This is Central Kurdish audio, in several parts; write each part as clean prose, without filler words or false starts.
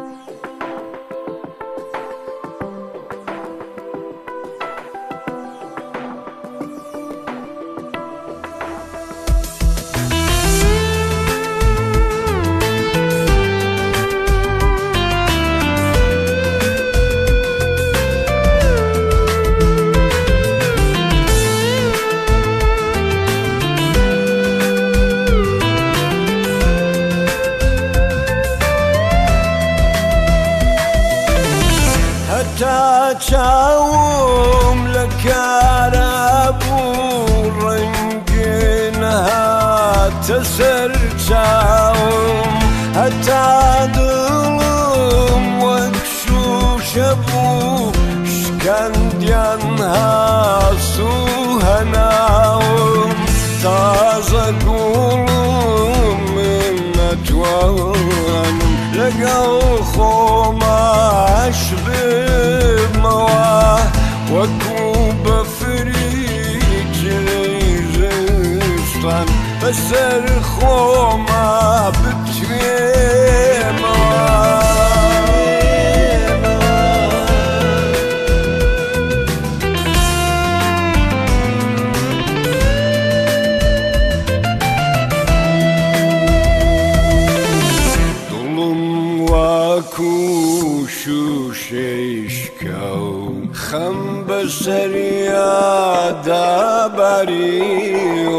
تشاوم لك ابو رنقنها تسر تشاوم حتى ظلم وكشوش ابو شكنديانها سوها ناوم تازا قولم من اتوان لقوا خوما اشبه مواه وكوب فريج ريزستان بسر خوما بتوي مواه ظلم وكوشو شيشكو خم بسريا دابري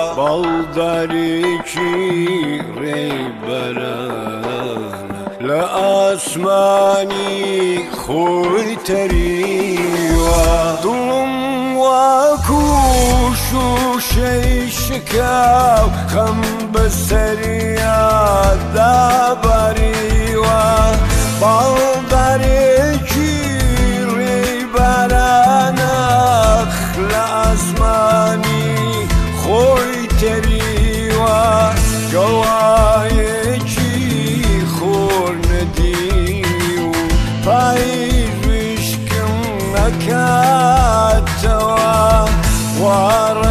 وبالداريكي ريبران لأسماني خوي تري وظلم وكوشو شيشكو خم بسريا دابري وبالداريكي برانخ لأزماني خوي تريوا جوايكي خور نديو بايرشكم نكاتوا وارا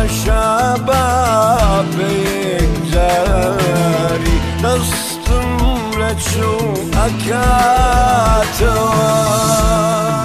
شبابك زاري نستمرتشو أكاتوا